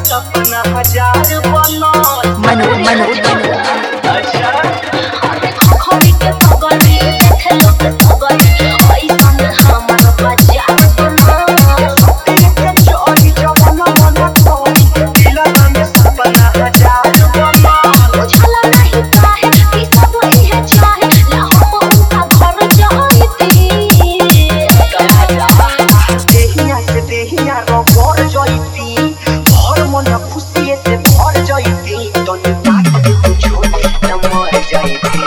सपना हजार बनो मनु मनु अच्छा खड़ी के पगड़ी देखे लोग पगड़ी ऐसन हमर बाजार बना तेरे चोरी जवाना बना तोरी दिल में सपना हजार बनो उछला नहीं काहे कि सब इहे चाहे ला हम उनका घर जाईती देहिया रबर जईती भर मन खुशी से भर जईती तनी बात के तू छोड़ न मर जईती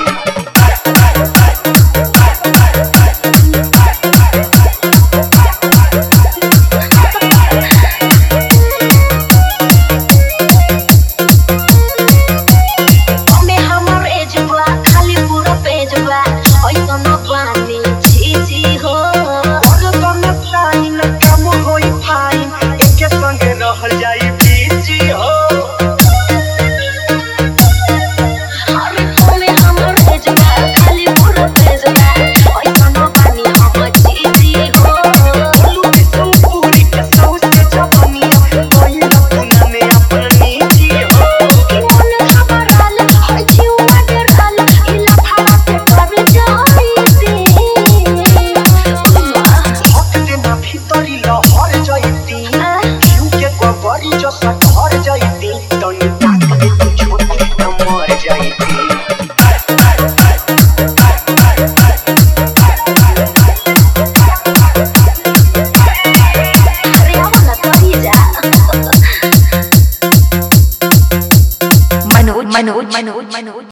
हमें हमर एज बा खाली पूरा पेज बा ऐसन बानी छी छी हो और तने फाइन कम होई फाइन एके संगे रहल जाई बीची हो अरे हमें हमर एज बा खाली पूरा पेज बा ऐसन बानी हम छी छी हो बोलू विष्णु पूरी के सौस के जवानिया कोई लखना में अपनी जी हो कि मन घबराल है जीव मडराल इला भाड़ा से कर जाईती हक देना भीतरी लहर जईती क्यों के गोबरी जो सटहर जईती तनी बात के तू छोड़ न मर जईती अरे आवला कही जा मनु मनु मनु मनु